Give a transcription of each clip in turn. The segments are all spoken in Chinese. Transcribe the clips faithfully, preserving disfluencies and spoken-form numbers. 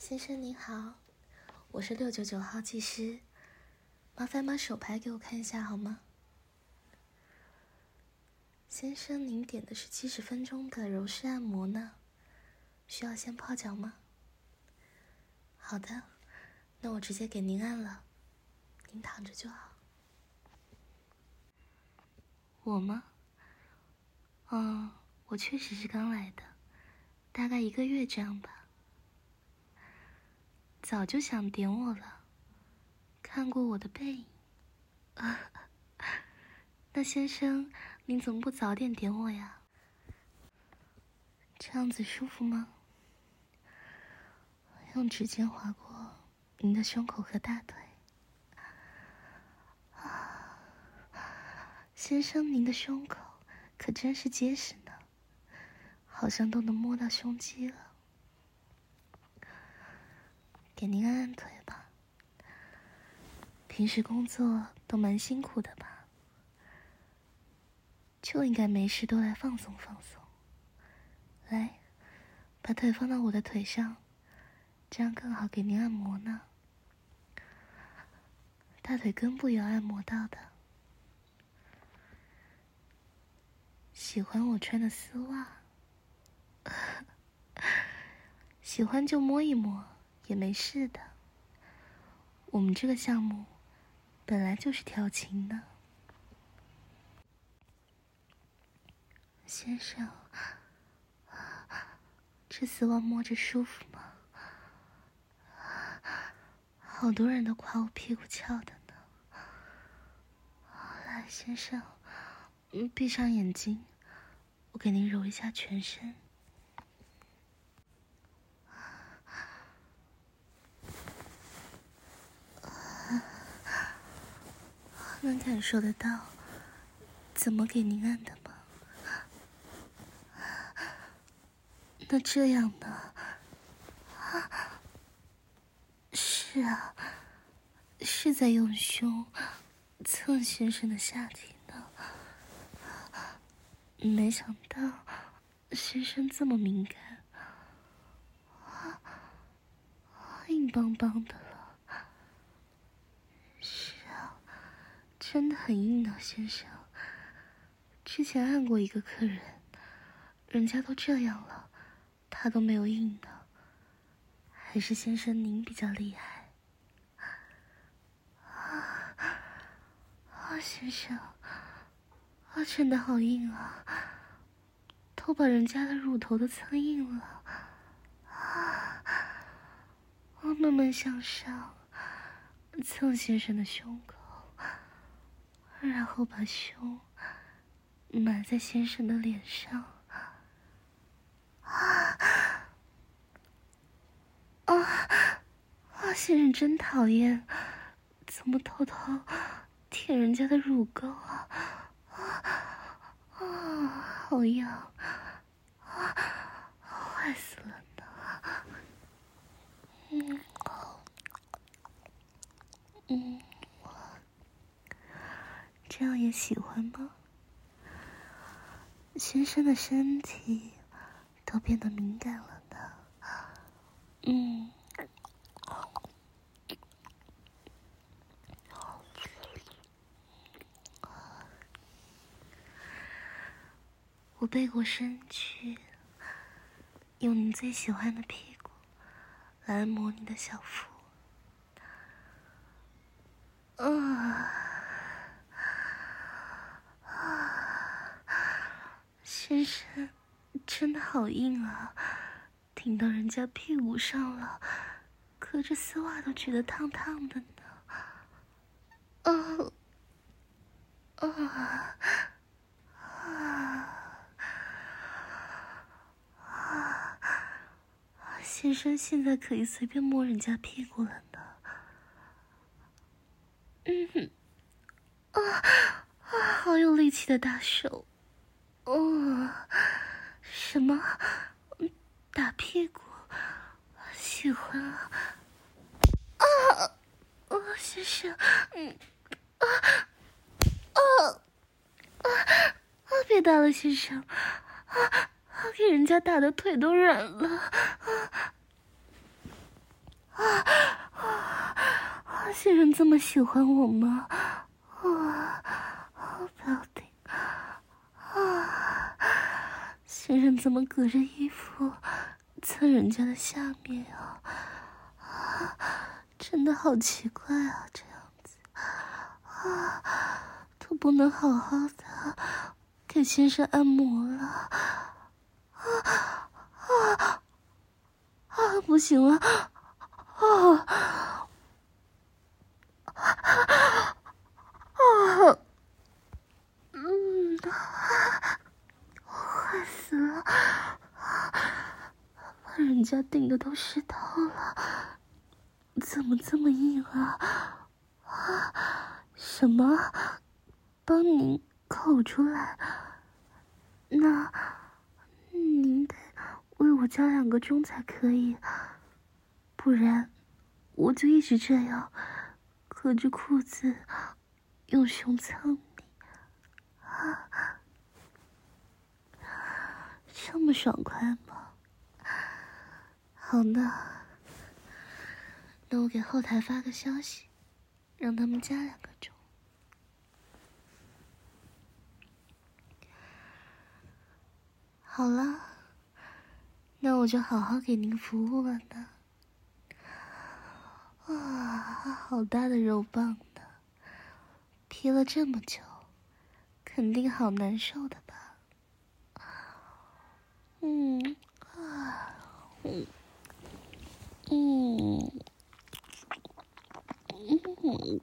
先生您好，我是六九九号技师，麻烦把手牌给我看一下好吗？先生，您点的是七十分钟的柔式按摩呢，需要先泡脚吗？好的，那我直接给您按了，您躺着就好。我吗？嗯，我确实是刚来的，大概一个月这样吧。早就想点我了，看过我的背影。啊，那先生，您怎么不早点点我呀？这样子舒服吗？用指尖划过您的胸口和大腿。啊，先生，您的胸口可真是结实呢，好像都能摸到胸肌了。给您按按腿吧。平时工作都蛮辛苦的吧？就应该没事都来放松放松。来，把腿放到我的腿上，这样更好给您按摩呢。大腿根部也要按摩到的。喜欢我穿的丝袜？喜欢就摸一摸，也没事的。我们这个项目本来就是调情的。先生，这丝袜摸着舒服吗？好多人都夸我屁股翘的呢。来，先生，嗯，闭上眼睛，我给您揉一下全身。能感受得到怎么给您按的吗？那这样呢？是啊，是在用胸蹭先生的下体呢。没想到先生这么敏感，硬邦邦的了。是啊，真的很硬呢，先生。之前按过一个客人，人家都这样了，他都没有硬的。还是先生您比较厉害。啊，啊，先生，啊，真的好硬啊，都把人家的乳头都蹭硬了。啊，我慢慢向上，蹭先生的胸口，然后把胸埋在先生的脸上。啊啊啊！先生真讨厌，怎么偷偷舔人家的乳沟啊？啊啊！好痒啊！坏死了呢！嗯，嗯，这样也喜欢吗？先生的身体都变得敏感了呢。嗯。我背过身去，用你最喜欢的屁股来按摩你的小腹。啊啊！先生，真的好硬啊，顶到人家屁股上了，隔着丝袜都觉得烫烫的呢。啊啊啊！先生现在可以随便摸人家屁股了呢。嗯，啊啊，好有力气的大手。哦，什么？打屁股？喜欢啊！啊啊，先生，嗯，啊啊啊啊！别打了，先生，啊啊！给人家打的腿都软了。啊先生这么喜欢我吗？啊，不要停！啊，先生怎么隔着衣服蹭人家的下面啊？啊，真的好奇怪啊，这样子啊，都不能好好的给先生按摩了。啊啊啊！不行了！啊啊！嗯，快死了！把人家顶的都湿透了，怎么这么硬啊？啊！什么？帮您口出来？那您得为我加两个钟才可以，不然我就一直这样隔着裤子用胸蹭你啊！这么爽快吗？好呢，那我给后台发个消息，让他们加两个钟。好了，那我就好好给您服务了呢。哇，好大的肉棒呢，劈了这么久，肯定好难受的吧？嗯啊，嗯嗯嗯，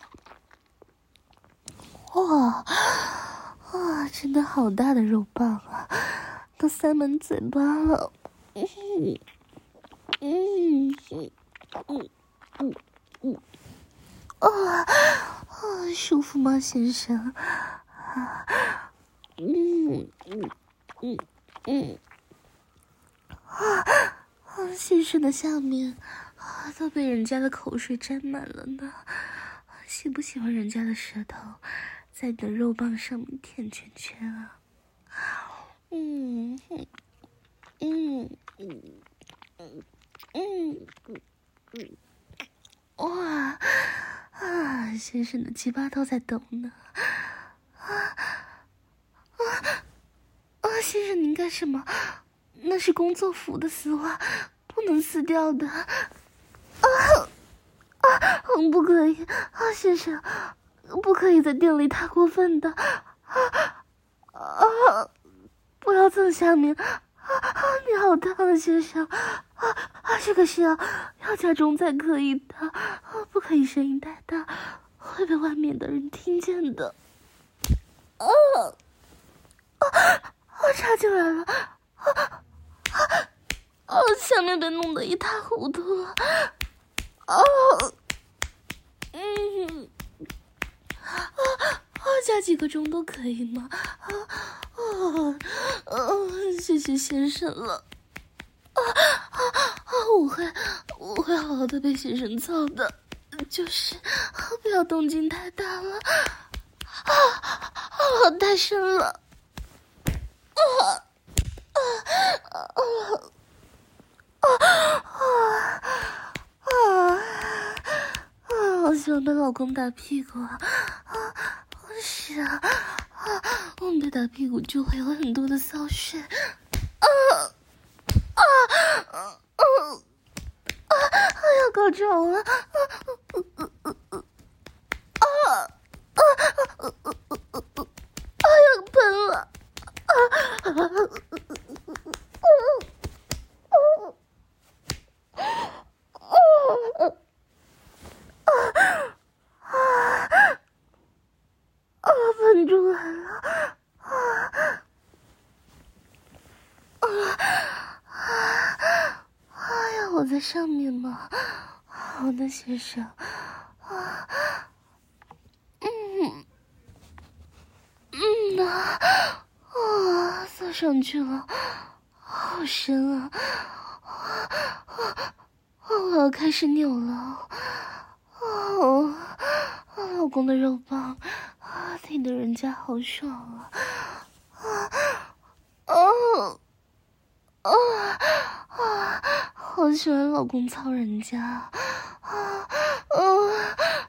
哇哇，真的好大的肉棒啊，都塞满嘴巴了。嗯嗯嗯嗯嗯嗯，啊啊，舒服吗，先生？啊，嗯嗯嗯嗯，啊啊，先生的下面啊都被人家的口水沾满了呢。喜不喜欢人家的舌头在你的肉棒上面舔圈圈啊？嗯嗯嗯嗯嗯嗯嗯，哇啊！先生的鸡巴都在抖呢。啊啊啊！先生您干什么？那是工作服的丝袜，不能撕掉的。啊啊！不可以啊，先生，不可以在店里太过分的。啊啊！不要蹭下面。啊啊！你好烫啊，先生！啊啊！这个是要要加钟才可以的，啊，不可以声音太大，会被外面的人听见的。啊啊啊！插进来了！啊啊啊！下面被弄得一塌糊涂了。啊嗯啊啊！加几个钟都可以吗？啊啊啊！谢谢先生了。啊啊啊！我会我会好好的被先生操的，就是不要动静太大了。啊啊！太深了。啊啊啊啊啊啊！啊！好喜欢被老公打屁股啊！啊，是啊，啊，我们被打屁股就会有很多的骚水。啊啊啊啊！啊！要高潮了！啊啊啊啊啊啊啊啊啊！要喷了！啊啊啊啊啊啊！啊！喷出来了！啊啊啊！哎呀，我在上面吗？好的，先生。啊，嗯嗯啊啊，坐上去了，好深啊！啊啊！我要开始扭了。哦，老公的肉棒啊，挺得人家好爽啊！啊哦啊啊！好喜欢老公操人家啊！啊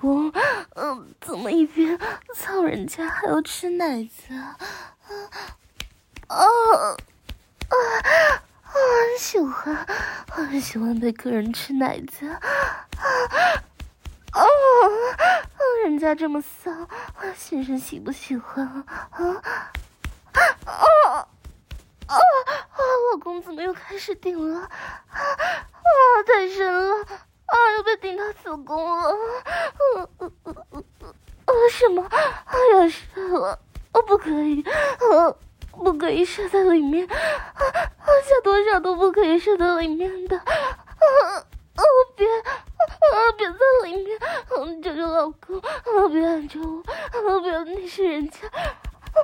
公，嗯、呃，怎么一边操人家还要吃奶子啊？啊啊啊！很喜欢，很喜欢被客人吃奶子啊！啊！人家这么骚，先生喜不喜欢啊？啊啊啊！老公怎么又开始顶了？啊啊！太深了！啊！又被顶到子宫了！啊啊啊啊！什么？啊要射了！啊不可以！啊不可以射在里面！啊啊下多少都不可以射在里面的！啊啊别！啊别在里面！啊救救老公！啊别按着我！啊别那是人家！啊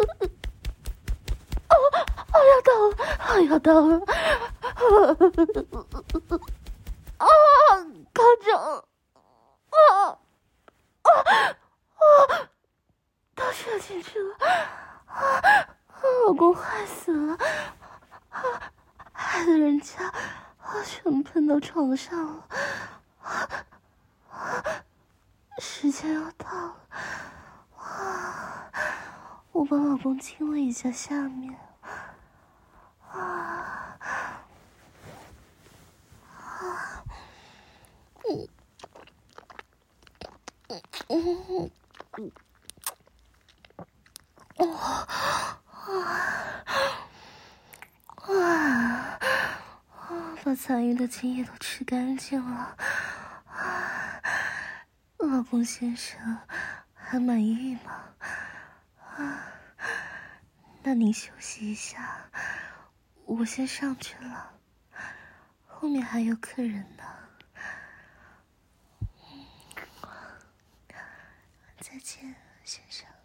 啊啊要到了！啊要到了！啊高潮！啊啊啊！都射进去了！啊！老公害死了！啊！害得人家啊全喷到床上了！啊啊！时间要到了！啊！我帮老公亲了一下下面。啊！啊！嗯嗯嗯嗯哇哇！把残余的精液都吃干净了。老公先生还满意吗？啊，那您休息一下，我先上去了，后面还有客人呢。再见，先生。